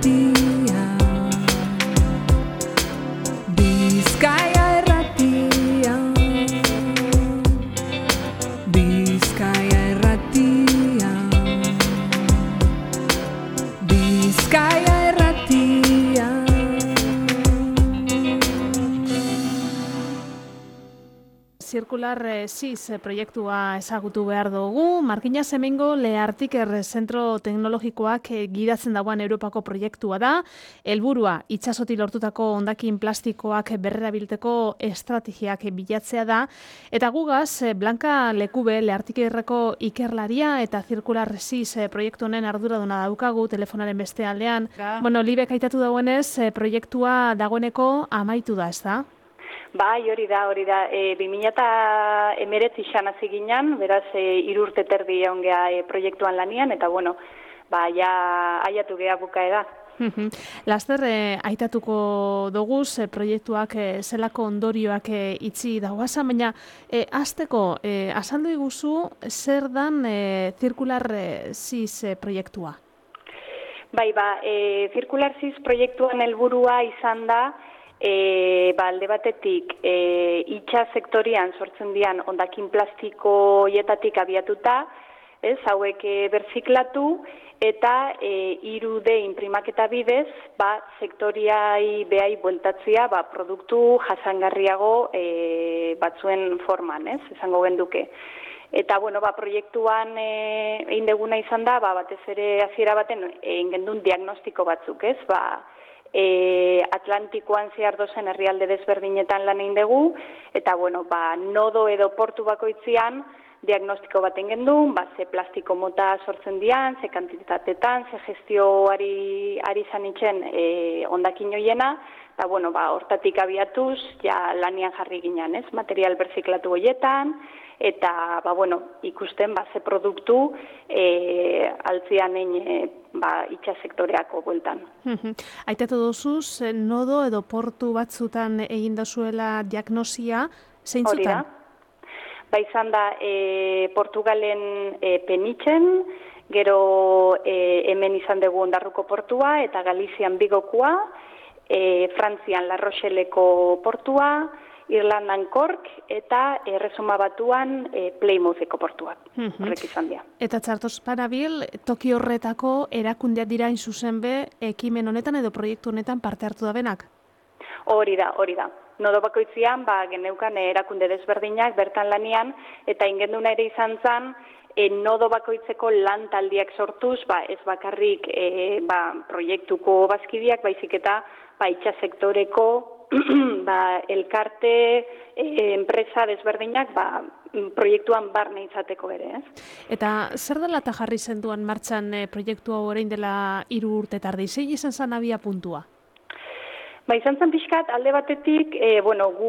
Irratia, Bizkaia Irratia, Bizkaia Irratia, Bizkaia Irratia. Zirkular SIS proiektua ezagutu behar dugu. Markina Semengo Lehartiker zentro teknologikoak gidatzen dagoen Europako proiektua da. Helburua itsasotik lortutako hondakin plastikoak berrerabilteko estrategiak bilatzea da. Eta gugaz, Blanka Lekube Lehartikerreko ikerlaria eta Zirkular SIS proiektu honen arduraduna daukagu telefonaren beste aldean. Bueno, Libek aitatu dauenez, proiektua dagoeneko amaitu da, ez da? Bai, hori da. 2019 izan hasi ginen, beraz 3 urte terdi egon gea proiektuan lanian, eta bueno, ja aiatu gea bukaera. Laster aitatuko doguz proiektuak zelako ondorioak itzi dagoazan, baina hasteko azaldu iguzu zer dan Zirkular SIS proiektua? Bai, Zirkular SIS proiektuan helburua izan da, alde batetik itxa sektorian sortzen dian hondakin plastikoietatik abiatuta, hauek berziklatu eta 3D inprimaketa bidez, sektoriai behai bueltatzea produktu jasangarriago batzuen forman, esango genduke. Eta, proiektuan egin deguna izan da, batez ere hasiera baten egin gendun diagnostiko batzuk, Atlantikoan zehar dozen herrialde desberdinetan lan egin dugu, eta, nodo edo portu bakoitzean diagnostiko bat egin gendun, ze plastiko mota sortzen dian, ze kantitatetan, ze gestioari zanitzen hondakin hoiena, eta, hortatik abiatuz, lanian jarri ginen, material berziklatu hoietan, eta, ikusten, ze produktu altzian egin itxa sektoreako bueltan. Aitatu dozuz, nodo edo portu batzutan egin dozuela diagnosia, zeintzutan? Izan da, Portugalen Penitzen, gero hemen izan dugu Ondarruko portua, eta Galizian Bigokua, Frantzian La Rocheleko portua, Irlandan Cork, eta Erresuma Batuan Plymoutheko portuak. Horrek izan dira. Eta txartoz parabil, toki horretako erakundeak dira zuzen be, ekimen honetan edo proiektu honetan parte hartu da benak? Hori da. Nodo bakoitzean, geneukan erakunde desberdinak bertan lanian, eta ingenduna ere izan zen, nodo bakoitzeko lan taldiak sortuz, ez bakarrik proiektuko bazkideak, baizik eta itxa sektoreko elkarte, enpresa desberdinak, proiektuan barne izateko ere, Eta zer dela eta jarri zenduan martxan proiektu hau orain dela 3 urte tardi? Zein izan zen abia puntua? Izan zen pixkat, alde batetik, gu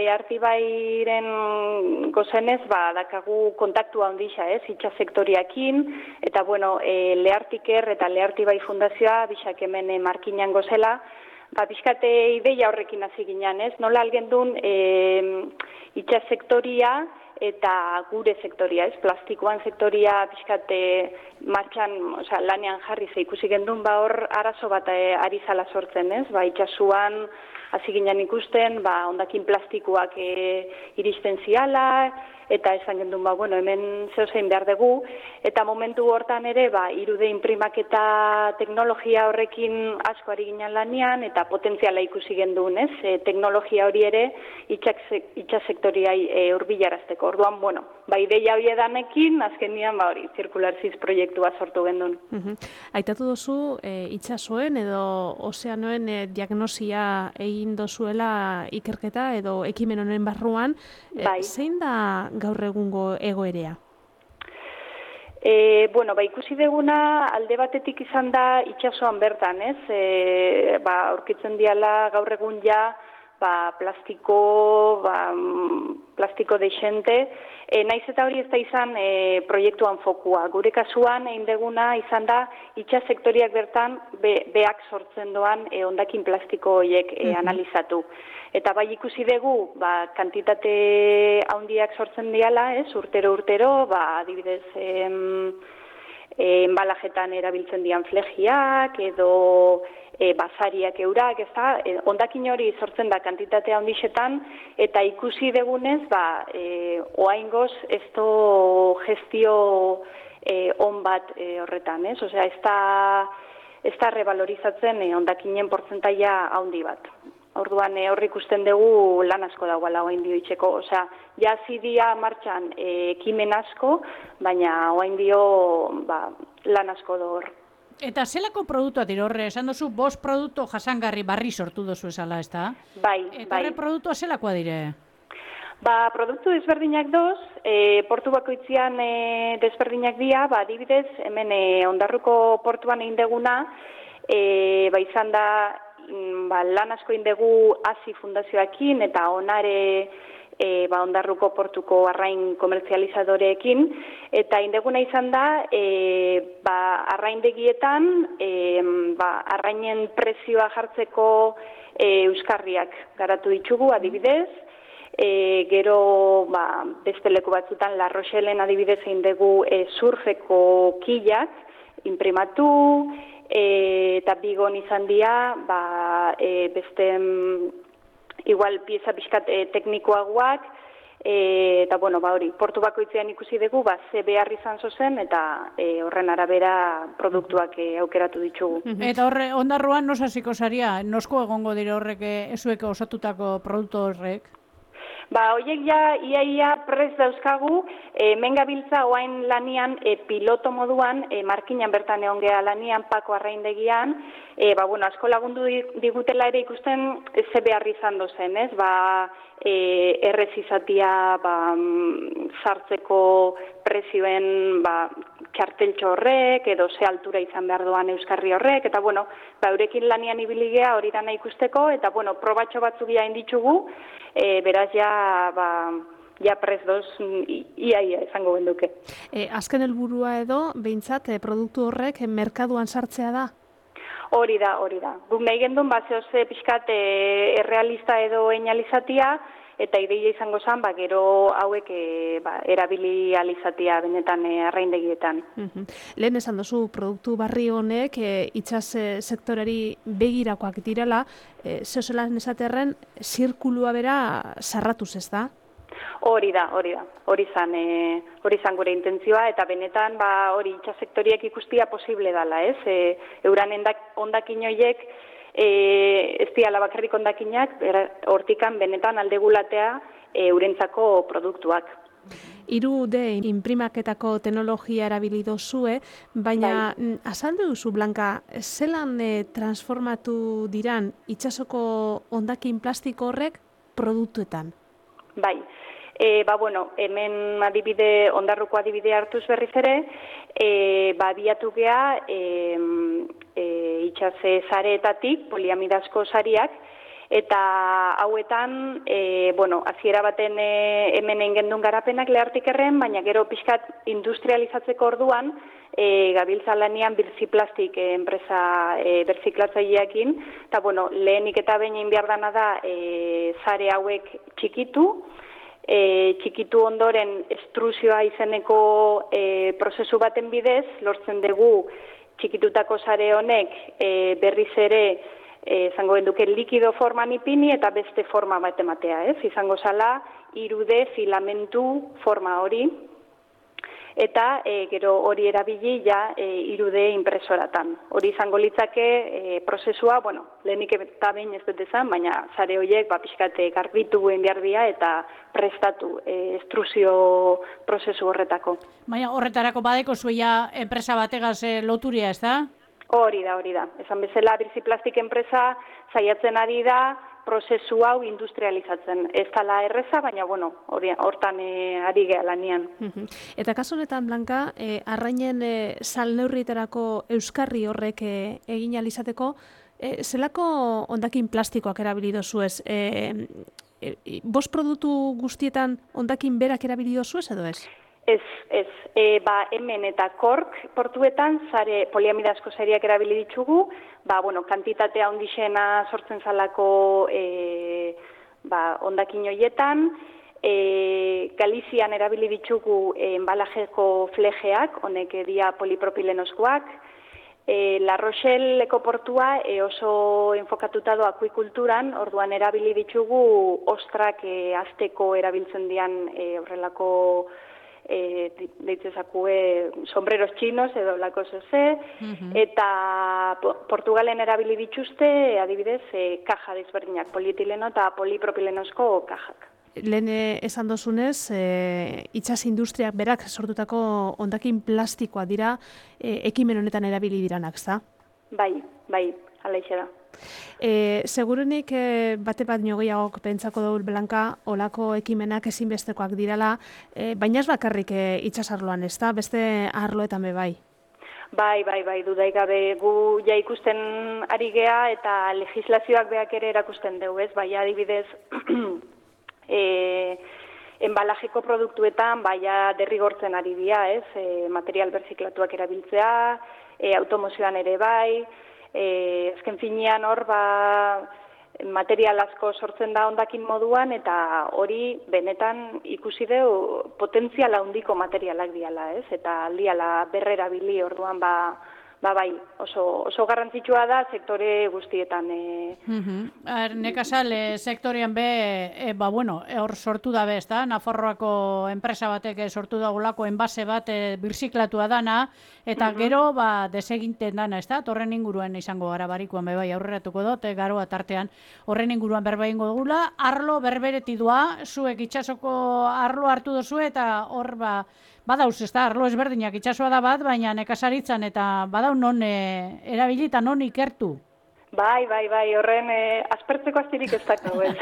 Lehartibairen gozenez, dakagu kontaktua ondixa, itxa sektoriakin, eta, Lehartiker eta Lehartibai Fundazioa, bixak hemen markinan gozela, pixkate ideia horrekin hasi ginen, nola algendun itxa sektoria eta gure sektoria, plastikoan sektoria pixkate martxan, lanean jarri ikusi gendun, hor arazo bat ari zala sortzen, itxasuan hasi ginen ikusten, hondakin plastikoak iristen ziala, eta esan gendun, hemen zehozein behar dugu, eta momentu hortan ere, 3D inprimaketa teknologia horrekin asko ari ginen lanian, eta potentziala ikusi gendun, teknologia hori ere itxa sektoriai hurbilarazteko. Orduan, ideia hori edanekin, azkenian, Zirkular SIS proiektua sortu gendun. Aitatu dozu, itxasoen edo ozeanoen diagnosia egin dozuela ikerketa edo ekimen honen barruan, zein da gaur egungo egoerea? Ikusi deguna alde batetik izan da itxasoan bertan, aurkitzen diala gaur egun plastiko deixente, naiz eta hori ez da izan proiektuan fokua. Gure kasuan egin deguna izan da itxa sektoriak bertan beak sortzen doan hondakin plastiko horiek analizatu. Eta ikusi dugu, kantitate handiak sortzen diala, urtero, adibidez, enbalajetan erabiltzen dian flegiak edo basariak eurak, hondakin hori sortzen da kantitatea handixetan, eta ikusi degunez, oaingoz ez do gestio on bat horretan, ez? Osea, ez da revalorizatzen hondakinen portzentaia handi bat. Orduan hor ikusten dugu lan asko dagoela oain dio itxeko. Osea, ja zidia martxan ekimen asko, baina oain dio lan asko da hor. Eta zelako produktua dira horre, esan duzu, 5 produktu jasangarri barri sortu dozu esala, ez da? Bai. Eta horre produktua zelakoa dire? Produktu desberdinak doz, portu bakoitzian desberdinak dira, adibidez, hemen Ondarruko portuan egin deguna, izan da, lan asko egin dugu Asi Fundazioakin eta Onare Ondarruko portuko arrain komertzializadoreekin, eta indeguna izan da, arraindegietan, arrainen prezioa jartzeko euskarriak garatu ditugu, adibidez, gero beste leku batzutan La Rochellen adibidez egin dugu surfeko kilak imprimatu, eta Bigon izan dira, beste igual pieza pixkat teknikoagoak, eta hori, portu bakoitzean ikusi dugu, ze behar izan zozen, eta horren arabera produktuak aukeratu ditugu. Eta horre, Ondarruan nosasiko zaria, nosko egongo dire horrek ezuek osatutako produktu horrek? Horiek ia prest dauzkagu, hemen gabiltza oain lanian piloto moduan, markinan bertan egon geha lanian, Pako arraindegian, asko lagundu digutela ere ikusten ze behar izan dozen, ez? Errez izatia sartzeko prezioen txarteltxo horrek, edo ze altura izan behar doan euskarri horrek, eta eurekin lanian ibiligea hori dana ikusteko, eta probatxo batzuk jain ditugu, beraz ja prest doz ia izango benduke. Azken helburua edo, behintzat, produktu horrek merkaduan sartzea da? Hori da. Guk nahi gendun, zehoze pixkat errealista edo enalizatia, eta ideia izango zen, gero hauek erabili alizatia benetan arraindegietan. Lehen esan duzu, produktu barri honek itsas sektorari begirakoak direla, zehozelan esaterren, zirkulua bera sarratuz ez da? Hori da. Hori zan gure intentzioa, eta benetan hori itsas sektoriak ikustia posible dela, ez? Euran hondakin horiek, ez diala bakarrik hondakinak, hortikan benetan aldegulatea eurentzako produktuak. 3D inprimaketako teknologia erabili dozue, baina azaldu duzu, Blanka, zelan transformatu diran itsasoko hondakin plastiko horrek produktuetan? Bai. Hemen Ondarruko adibide hartuz berriz ere, abiatu geha itsase sareetatik, poliamidazko sariak, eta hauetan, hasiera baten hemen engendun garapenak Lehartikerren, baina gero pixkat industrializatzeko orduan, gabiltza lanian Birziplastik enpresa berziklatzaileekin, eta lehenik eta behin egin behar dana da sare hauek txikitu ondoren estruzioa izeneko prozesu baten bidez, lortzen dugu txikitutako sare honek berriz ere izango genduke likido forman ipini eta beste forma bat ematea, ez? Izango zala 3D filamentu forma hori, eta gero hori erabili 3D impresoratan. Hori izango litzake prozesua, lehenik eta behin ez dut ezan, baina sare horiek pixkate garbitu guen behar dira eta prestatu estruzio prozesu horretako. Baina horretarako badeko zuia enpresa bategaz loturia, ez da? Hori da. Esan bezala, Birziplastik enpresa saiatzen ari da prozesu hau industrializatzen. Ez dela erreza, baina hortan ari geha lanian. Eta kasu honetan, Blanka, arrainen salneurrietarako euskarri horrek egin alizateko, zelako hondakin plastikoak erabili dozuez? 5 produktu guztietan hondakin berak erabili dozuez edo ez? Ez. Hemen eta Kork portuetan poliamidazko sariak erabili ditugu, kantitatea ondixena sortzen zalako hondakin horietan, Galizian erabili ditugu enbalajeko flejeak, honek dia polipropilenoskoak. La Rocheleko portua oso enfokatuta do akuikulturan, orduan erabili ditugu ostrak azteko erabiltzen dian horrelako deitzezakue sombreros chinos edo lako zeze, eta Portugalen erabili dituzte, adibidez, kaja desberdinak, polietileno eta polipropilenosko kajak. Lehen esan dozunez, itsas industriak berak sortutako hondakin plastikoa dira ekimen honetan erabili diranak, za? Bai, alaixe da. Segurenik bate bat gehiagok pentsako dugu Blanka, olako ekimenak ezinbestekoak dirala, baina ez bakarrik itsas arloan, ez da? Beste arloetan be bai? Bai, dudaik gabe gu ja ikusten ari gea eta legislazioak beak ere erakusten dugu, ez? Bai, adibidez, enbalajeko produktuetan baia derrigortzen ari dira, ez? Material berziklatuak erabiltzea, automozioan ere bai, azken finean hor material asko sortzen da hondakin moduan eta hori benetan ikusi dugu potentziala handiko materialak diala, ez? Eta aldiala berrerabili orduan bai, oso garrantzitsua da sektore guztietan. Nekazal sektorean be, hor sortu da be, ezta? Nafarroako enpresa batek sortu da gulako enbase bat birziklatua dana, eta gero deseginten dana, ezta? Horren inguruan izango gara barikuan be bai aurreratuko dut, garoa tartean horren inguruan berba ingo dugula. Arlo berberetidua, zuek itsasoko arlo hartu dozu eta hor badauz, ez da, arlo ezberdinak itsasoa da bat, baina nekazaritzan eta badau non erabili eta non ikertu. Bai, horren aspertzeko astirik ez dago, ez.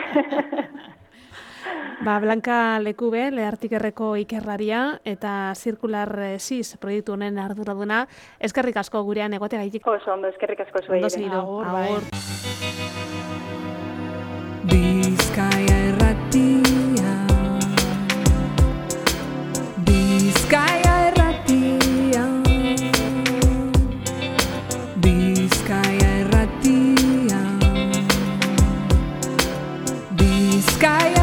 Blanka Lekube, Leartikerreko ikerlaria eta Circular Seas proiektu honen arduraduna, eskerrik asko gurean egoteagaitik. Oso ondo, eskerrik asko zuei. Agur. Bizkaia Irratia, Bizkaia Irratia, Bizkaia Irratia, Bizkaia